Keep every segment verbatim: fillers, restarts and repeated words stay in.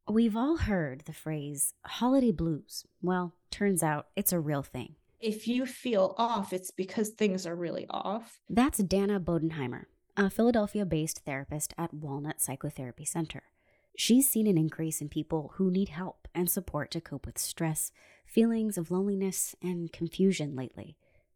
We've all heard the phrase holiday blues. Well, turns out it's a real thing. If you feel off, it's because things are really off. That's Dana Bodenheimer, a Philadelphia-based therapist at Walnut Psychotherapy Center. She's seen an increase in people who need help and support to cope with stress, feelings of loneliness, and confusion lately.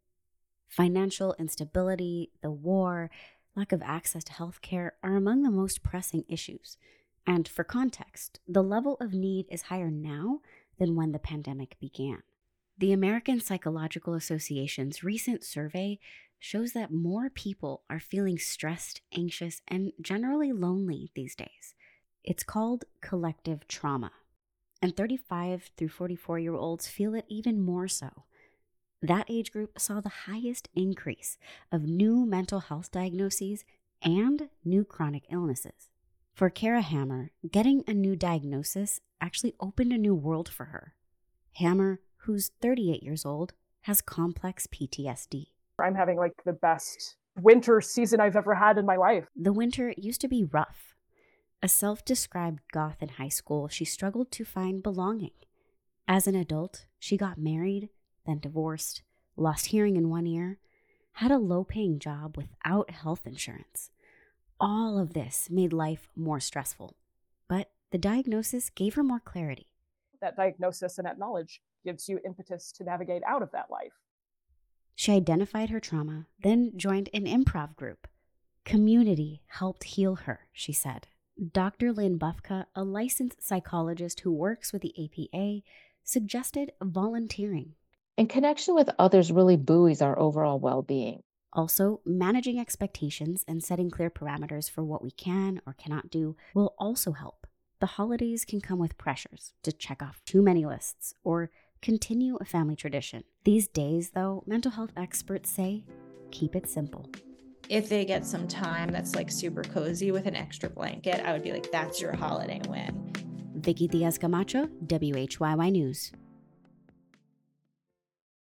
Financial instability, the war, lack of access to healthcare are among the most pressing issues. And for context, the level of need is higher now than when the pandemic began. The American Psychological Association's recent survey shows that more people are feeling stressed, anxious, and generally lonely these days. It's called collective trauma, and thirty-five through forty-four-year-olds feel it even more so. That age group saw the highest increase of new mental health diagnoses and new chronic illnesses. For Kara Hammer, getting a new diagnosis actually opened a new world for her. Hammer, who's thirty-eight years old, has complex P T S D. I'm having like the best winter season I've ever had in my life. The winter used to be rough. A self-described goth in high school, she struggled to find belonging. As an adult, she got married, then divorced, lost hearing in one ear, had a low-paying job without health insurance. All of this made life more stressful, but the diagnosis gave her more clarity. That diagnosis and that knowledge gives you impetus to navigate out of that life. She identified her trauma, then joined an improv group. Community helped heal her, she said. Doctor Lynn Bufka, a licensed psychologist who works with the A P A, suggested volunteering. And connection with others really buoys our overall well-being. Also, managing expectations and setting clear parameters for what we can or cannot do will also help. The holidays can come with pressures to check off too many lists or continue a family tradition. These days, though, mental health experts say, keep it simple. If they get some time that's like super cozy with an extra blanket, I would be like, that's your holiday win. Vicky Diaz Camacho, W H Y Y News.